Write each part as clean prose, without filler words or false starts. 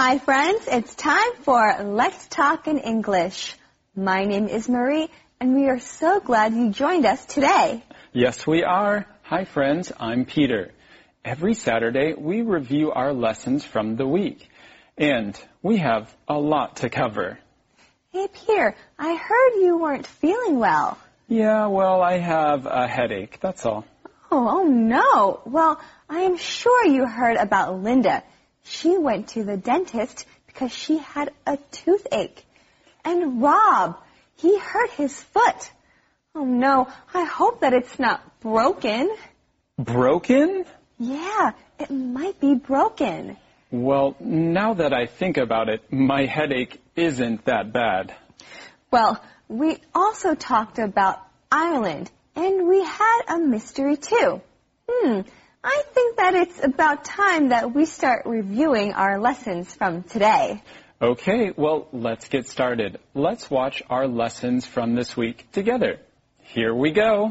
Hi friends, it's time for Let's Talk in English. My name is Marie and we are so glad you joined us today. Yes, we are. Hi friends, I'm Peter. Every Saturday we review our lessons from the week and we have a lot to cover. Hey Peter, I heard you weren't feeling well. Yeah, well, I have a headache, that's all. Oh no. Well, I am sure you heard about Linda. She went to the dentist because she had a toothache. And Rob, he hurt his foot. Oh no, I hope that it's not broken. Broken? Yeah, it might be broken. Well, now that I think about it, my headache isn't that bad. Well, we also talked about Ireland, and we had a mystery too. I think that it's about time that we start reviewing our lessons from today. Okay, well, let's get started. Let's watch our lessons from this week together. Here we go.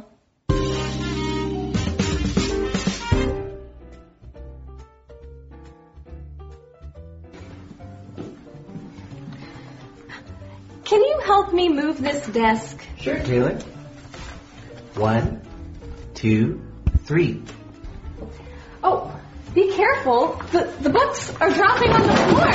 Can you help me move this desk? Sure, Taylor. 1, 2, 3. Oh, be careful. The books are dropping on the floor.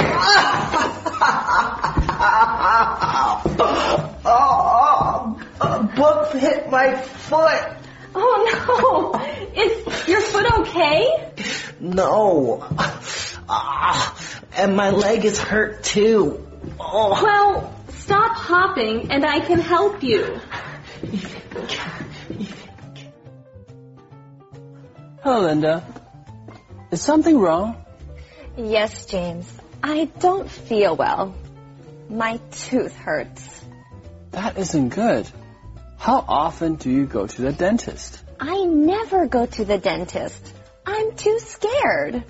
A book hit my foot. Oh, no. Is your foot okay? No. And my leg is hurt, too. Oh. Well, stop hopping and I can help you. Hello, Linda. Is something wrong? Yes, James. I don't feel well. My tooth hurts. That isn't good. How often do you go to the dentist? I never go to the dentist. I'm too scared.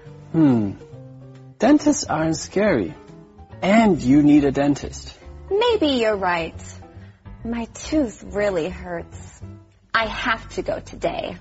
Dentists aren't scary. And you need a dentist. Maybe you're right. My tooth really hurts. I have to go today.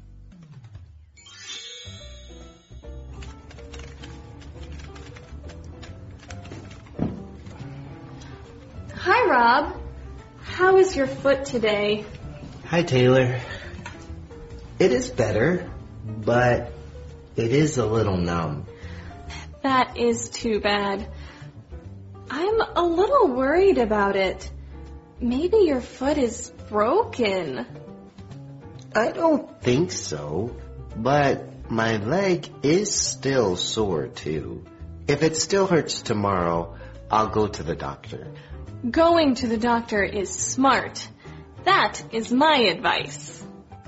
Hi, Rob. How is your foot today? Hi, Taylor. It is better, but it is a little numb. That is too bad. I'm a little worried about it. Maybe your foot is broken. I don't think so, but my leg is still sore, too. If it still hurts tomorrow, I'll go to the doctor. Going to the doctor is smart. That is my advice.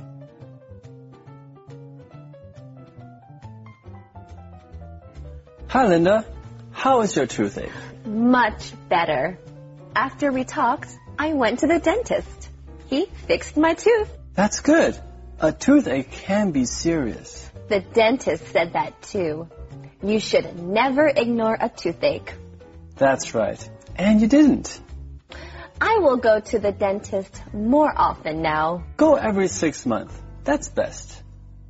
Hi, Linda. How is your toothache? Much better. After we talked, I went to the dentist. He fixed my tooth. That's good. A toothache can be serious. The dentist said that too. You should never ignore a toothache. That's right. And you didn't. I will go to the dentist more often now. Go every 6 months. That's best.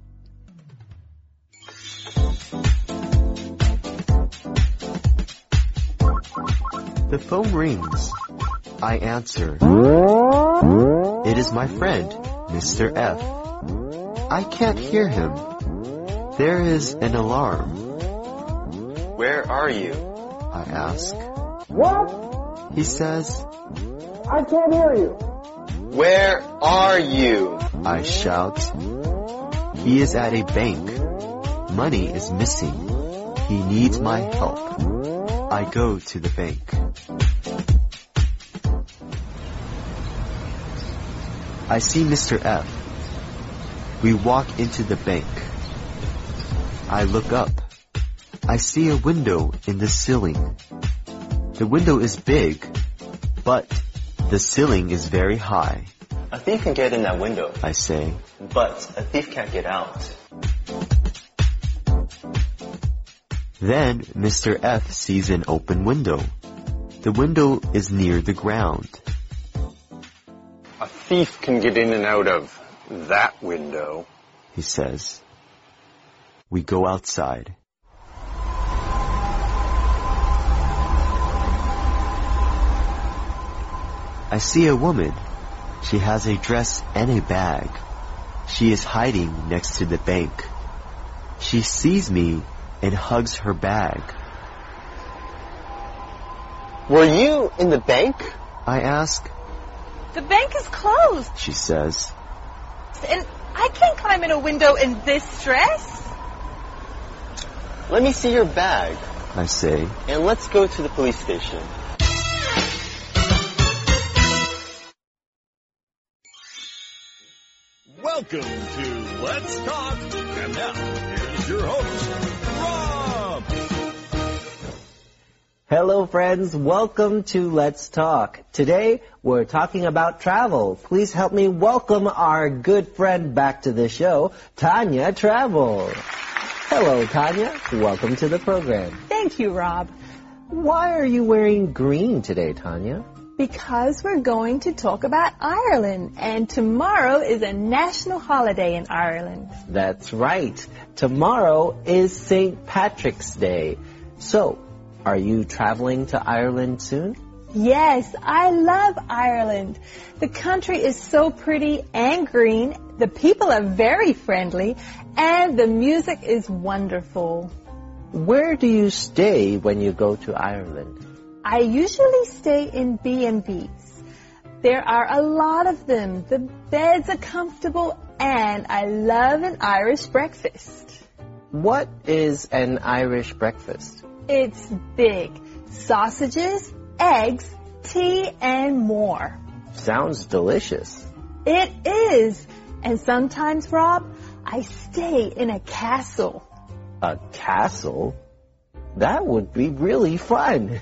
The phone rings. I answer. It is my friend, Mr. F. I can't hear him. There is an alarm. Where are you? I ask. What? He says, I can't hear you. Where are you? I shout. He is at a bank. Money is missing. He needs my help. I go to the bank. I see Mr. F. We walk into the bank. I look up. I see a window in the ceiling. The window is big, but the ceiling is very high. A thief can get in that window, I say. but a thief can't get out. Then Mr. F sees an open window. The window is near the ground. A thief can get in and out of that window, he says. We go outside. I see a woman. She has a dress and a bag. She is hiding next to the bank. She sees me and hugs her bag. Were you in the bank? I ask. The bank is closed. She says. And I can't climb in a window in this dress. Let me see your bag. I say. And let's go to the police station. Welcome to Let's Talk. And now, here's your host, Rob. Hello, friends. Welcome to Let's Talk. Today, we're talking about travel. Please help me welcome our good friend back to the show, Tanya Travel. Hello, Tanya. Welcome to the program. Thank you, Rob. Why are you wearing green today, Tanya? Because we're going to talk about Ireland, and tomorrow is a national holiday in Ireland. That's right. Tomorrow is St. Patrick's Day. So, are you traveling to Ireland soon? Yes, I love Ireland. The country is so pretty and green, the people are very friendly, and the music is wonderful. Where do you stay when you go to Ireland? I usually stay in B&Bs. There are a lot of them. The beds are comfortable, and I love an Irish breakfast. What is an Irish breakfast? It's big. Sausages, eggs, tea, and more. Sounds delicious. It is. And sometimes, Rob, I stay in a castle. A castle? That would be really fun.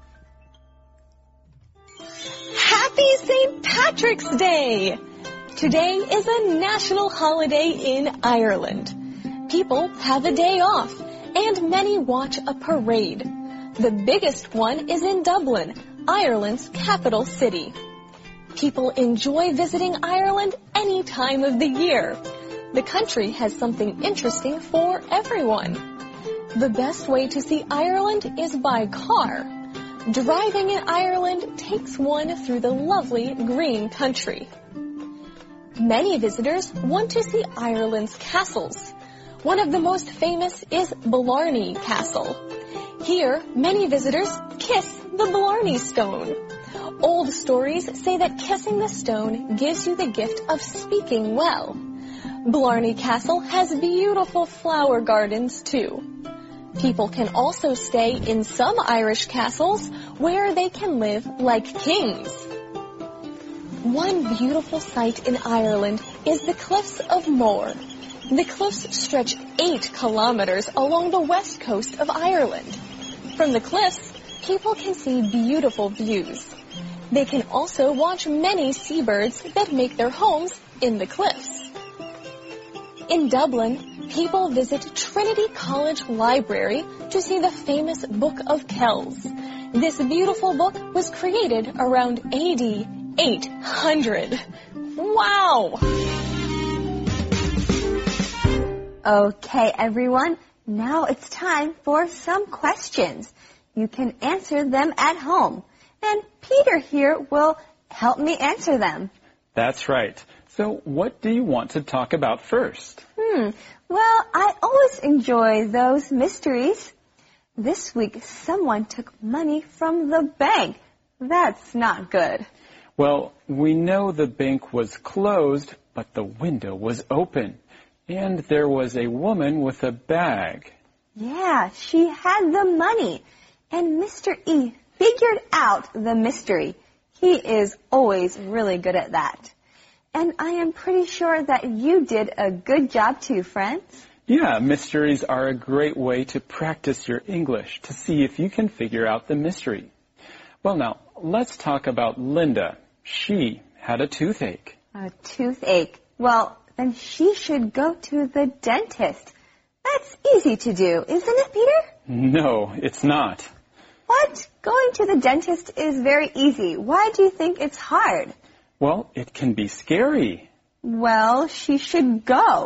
Happy St. Patrick's Day! Today is a national holiday in Ireland. People have a day off, and many watch a parade. The biggest one is in Dublin, Ireland's capital city. People enjoy visiting Ireland any time of the year. The country has something interesting for everyone. The best way to see Ireland is by car. Driving in Ireland takes one through the lovely green country. Many visitors want to see Ireland's castles. One of the most famous is Blarney Castle. Here, many visitors kiss the Blarney Stone. Old stories say that kissing the stone gives you the gift of speaking well. Blarney Castle has beautiful flower gardens too. People can also stay in some Irish castles where they can live like kings. One beautiful sight in Ireland is the Cliffs of Moher. The cliffs stretch 8 kilometers along the west coast of Ireland. From the cliffs, people can see beautiful views. They can also watch many seabirds that make their homes in the cliffs. In Dublin, people visit Trinity College Library to see the famous Book of Kells. This beautiful book was created around AD 800. Wow! Okay, everyone, now it's time for some questions. You can answer them at home. And Peter here will help me answer them. That's right. So what do you want to talk about first? Well, I always enjoy those mysteries. This week, someone took money from the bank. That's not good. Well, we know the bank was closed, but the window was open. And there was a woman with a bag. Yeah, she had the money. And Mr. E figured out the mystery. He is always really good at that. And I am pretty sure that you did a good job too, friends. Yeah, mysteries are a great way to practice your English to see if you can figure out the mystery. Well, now, let's talk about Linda. She had a toothache. A toothache. Well, then she should go to the dentist. That's easy to do, isn't it, Peter? No, it's not. What? Going to the dentist is very easy. Why do you think it's hard? Well, it can be scary. Well, she should go.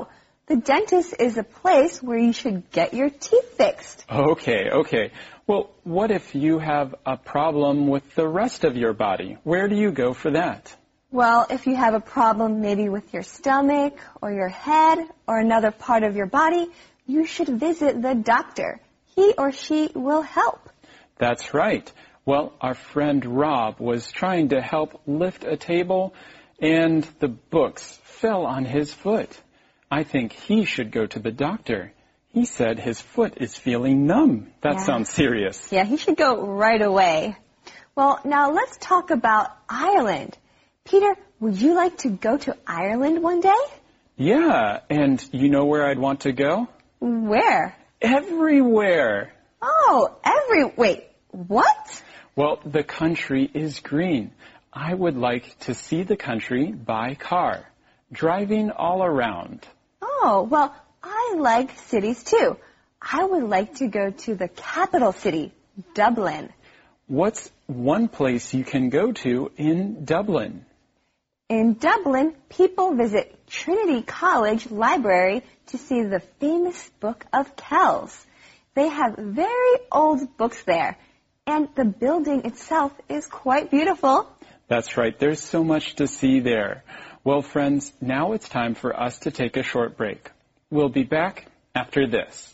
The dentist is a place where you should get your teeth fixed. Okay. Well, what if you have a problem with the rest of your body? Where do you go for that? Well, if you have a problem maybe with your stomach or your head or another part of your body, you should visit the doctor. He or she will help. That's right. Well, our friend Rob was trying to help lift a table, and the books fell on his foot. I think he should go to the doctor. He said his foot is feeling numb. That sounds serious. Yeah, he should go right away. Well, now let's talk about Ireland. Peter, would you like to go to Ireland one day? Yeah, and you know where I'd want to go? Where? Everywhere. Oh, wait, what? Well, the country is green. I would like to see the country by car, driving all around. Oh, well, I like cities too. I would like to go to the capital city, Dublin. What's one place you can go to in Dublin? In Dublin, people visit Trinity College Library to see the famous Book of Kells. They have very old books there, and the building itself is quite beautiful. That's right. There's so much to see there. Well, friends, now it's time for us to take a short break. We'll be back after this.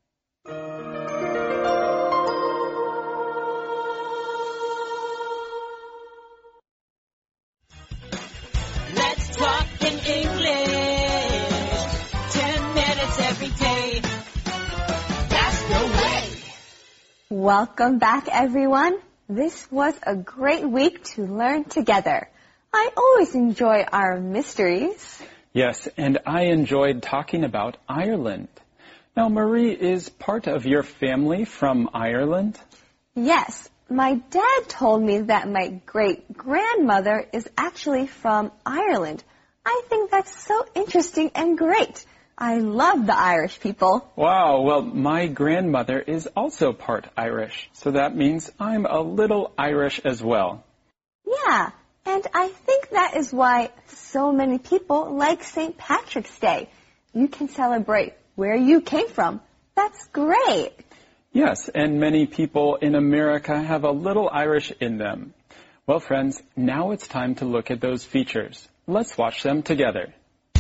Let's talk in English. 10 minutes every day. That's the way. Welcome back, everyone. This was a great week to learn together. I always enjoy our mysteries. Yes, and I enjoyed talking about Ireland. Now, Marie, is part of your family from Ireland? Yes, my dad told me that my great-grandmother is actually from Ireland. I think that's so interesting and great. I love the Irish people. Wow, well, my grandmother is also part Irish, so that means I'm a little Irish as well. Yeah, and I think that is why so many people like St. Patrick's Day. You can celebrate where you came from. That's great. Yes, and many people in America have a little Irish in them. Well, friends, now it's time to look at those features. Let's watch them together.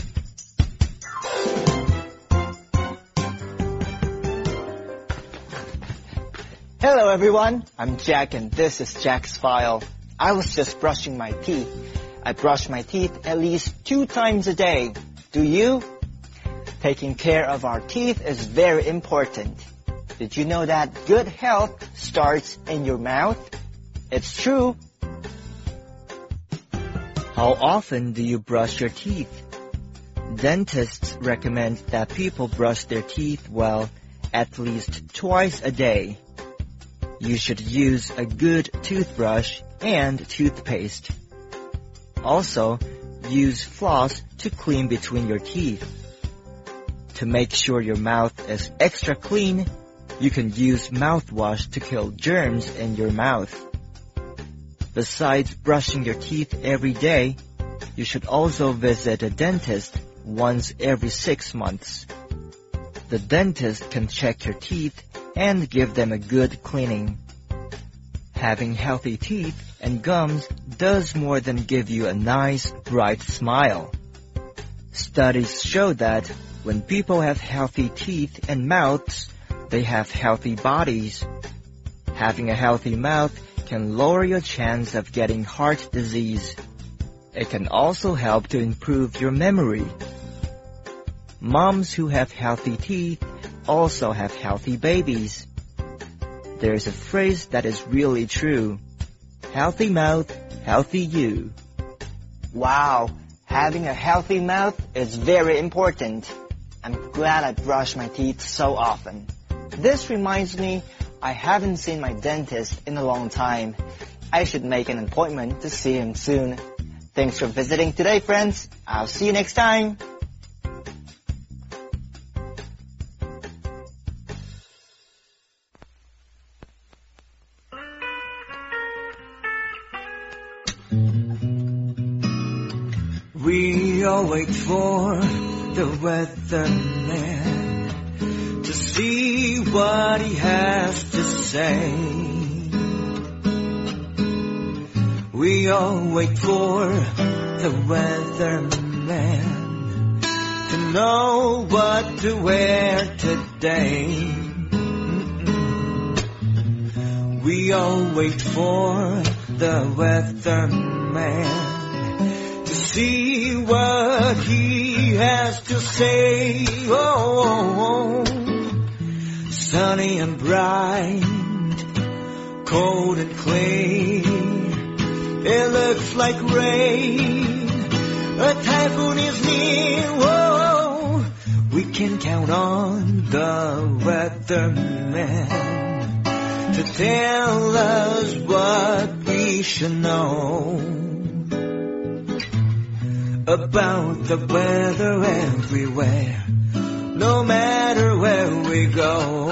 Hello everyone, I'm Jack and this is Jack's File. I was just brushing my teeth. I brush my teeth at least 2 times a day. Do you? Taking care of our teeth is very important. Did you know that good health starts in your mouth? It's true. How often do you brush your teeth? Dentists recommend that people brush their teeth at least twice a day. You should use a good toothbrush and toothpaste. Also, use floss to clean between your teeth. To make sure your mouth is extra clean, you can use mouthwash to kill germs in your mouth. Besides brushing your teeth every day, you should also visit a dentist once every 6 months. The dentist can check your teeth and give them a good cleaning. Having healthy teeth and gums does more than give you a nice, bright smile. Studies show that when people have healthy teeth and mouths, they have healthy bodies. Having a healthy mouth can lower your chance of getting heart disease. It can also help to improve your memory. Moms who have healthy teeth also have healthy babies. There's a phrase that is really true. Healthy mouth, healthy you. Wow, having a healthy mouth is very important. I'm glad I brush my teeth so often. This reminds me, I haven't seen my dentist in a long time. I should make an appointment to see him soon. Thanks for visiting today, friends. I'll see you next time. We all wait for the weatherman to see what he has to say. We all wait for the weatherman to know what to wear today. We all wait for the weatherman to see what he has to say. Oh, sunny and bright, cold and clear. It looks like rain. A typhoon is near. Whoa, we can count on the weatherman to tell us what we should know about the weather everywhere, no matter where we go.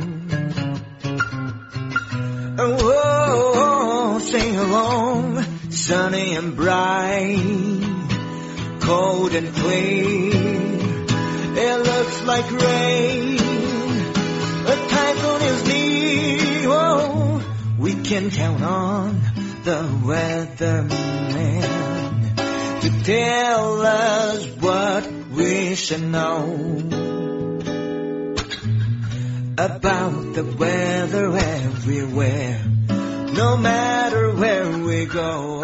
Oh, sing along, sunny and bright, cold and clear. It looks like rain. A typhoon is near. Oh, we can count on the weatherman to tell us what we should know about the weather everywhere, no matter where we go.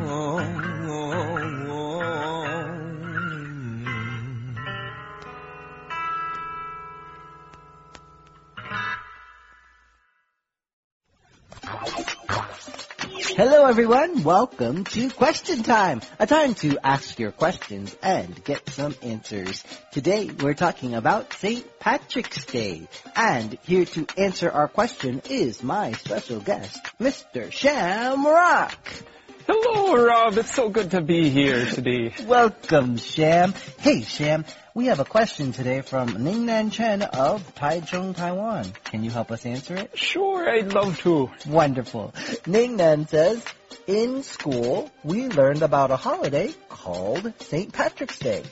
Hello everyone, welcome to Question Time, a time to ask your questions and get some answers. Today we're talking about St. Patrick's Day, and here to answer our question is my special guest, Mr. Shamrock. Hello, Rob. It's so good to be here today. Welcome, Sham. Hey, Sham, we have a question today from Ningnan Chen of Taichung, Taiwan. Can you help us answer it? Sure, I'd love to. Wonderful. Ningnan says, in school, we learned about a holiday called St. Patrick's Day.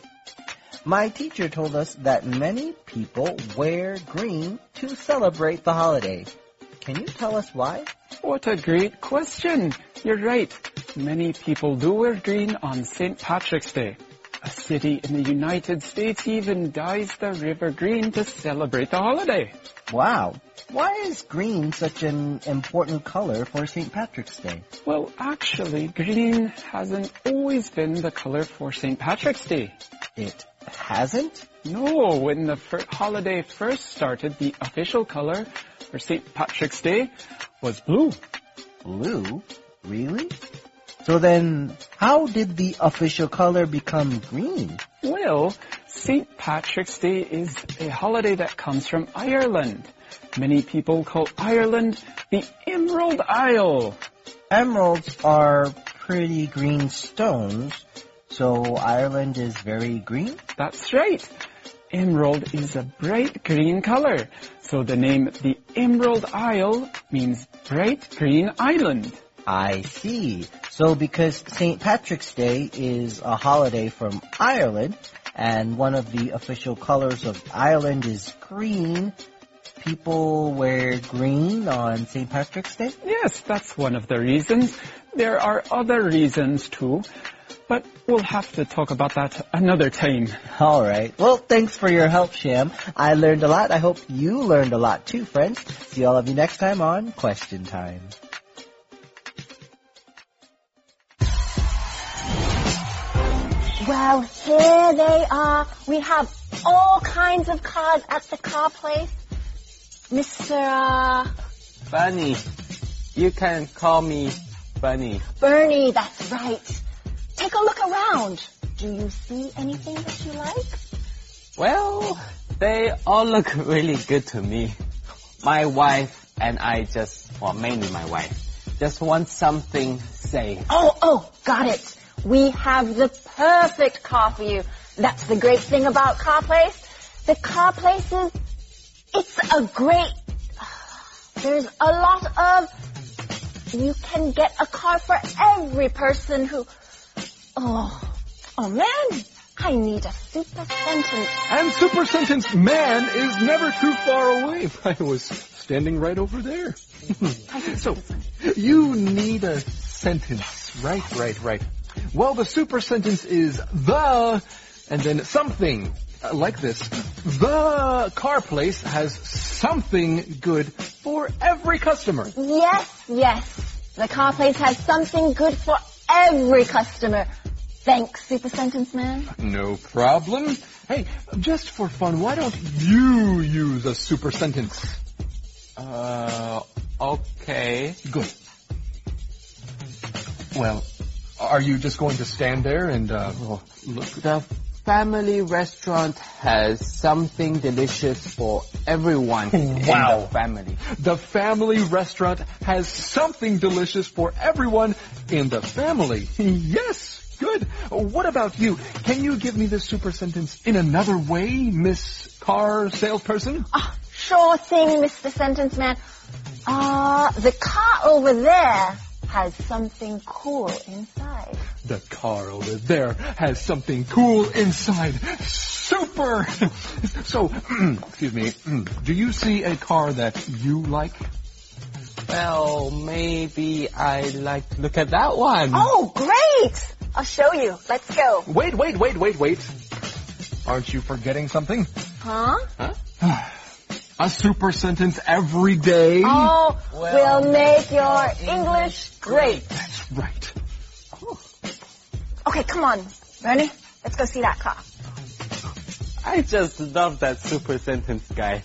My teacher told us that many people wear green to celebrate the holiday. Can you tell us why? What a great question. You're right. Many people do wear green on St. Patrick's Day. A city in the United States even dyes the river green to celebrate the holiday. Wow. Why is green such an important color for St. Patrick's Day? Well, actually, green hasn't always been the color for St. Patrick's Day. It hasn't? No, when the holiday first started, the official color for St. Patrick's Day was blue. Blue? Really? So then, how did the official color become green? Well, St. Patrick's Day is a holiday that comes from Ireland. Many people call Ireland the Emerald Isle. Emeralds are pretty green stones, so Ireland is very green? That's right. Emerald is a bright green color, so the name the Emerald Isle means bright green island. I see. So because St. Patrick's Day is a holiday from Ireland, and one of the official colors of Ireland is green, people wear green on St. Patrick's Day? Yes, that's one of the reasons. There are other reasons too, but we'll have to talk about that another time. All right. Well, thanks for your help, Sham. I learned a lot. I hope you learned a lot too, friends. See all of you next time on Question Time. Well, here they are. We have all kinds of cars at the car place. Mr. Bunny. You can call me Bunny. Bernie, that's right. Take a look around. Do you see anything that you like? Well, they all look really good to me. My wife and I mainly my wife, just want something safe. Oh, got it. We have the perfect car for you. That's the great thing about Car Place. The Car Place it's a great, there's a lot of, you can get a car for every person who, oh man, I need a super sentence. And super sentence man is never too far away. I was standing right over there. So, you need a sentence. Right. Well, the super sentence is the, and then something. Like this. The car place has something good for every customer. Yes. The car place has something good for every customer. Thanks, super sentence man. No problem. Hey, just for fun, why don't you use a super sentence? Okay. Good. Well, are you just going to stand there and, look? The family restaurant has something delicious for everyone in the family. The family restaurant has something delicious for everyone in the family. Yes, good. What about you? Can you give me this super sentence in another way, Miss Car Salesperson? Sure thing, Mr. Sentence Man. The car over there has something cool inside. The car over there has something cool inside. Super! So, excuse me, do you see a car that you like? Well, maybe I'd like to look at that one. Oh, great! I'll show you. Let's go. Wait. Aren't you forgetting something? Huh? A super sentence every day. Oh, we'll make your English great. That's right. Okay, come on, Bernie. Let's go see that car. I just love that super sentence guy.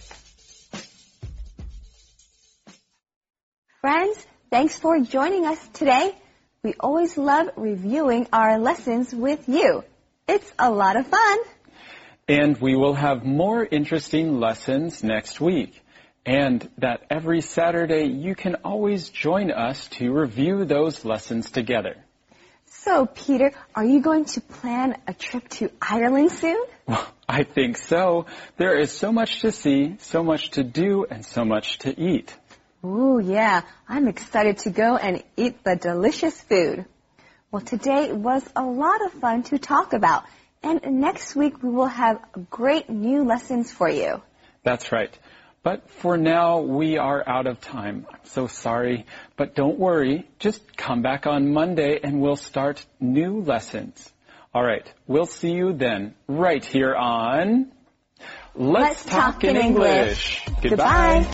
Friends, thanks for joining us today. We always love reviewing our lessons with you. It's a lot of fun. And we will have more interesting lessons next week. And that every Saturday you can always join us to review those lessons together. So, Peter, are you going to plan a trip to Ireland soon? Well, I think so. There is so much to see, so much to do, and so much to eat. Ooh, yeah. I'm excited to go and eat the delicious food. Well, today was a lot of fun to talk about. And next week we will have great new lessons for you. That's right. But for now, we are out of time. I'm so sorry. But don't worry. Just come back on Monday and we'll start new lessons. All right. We'll see you then right here on Let's Talk in English. Goodbye.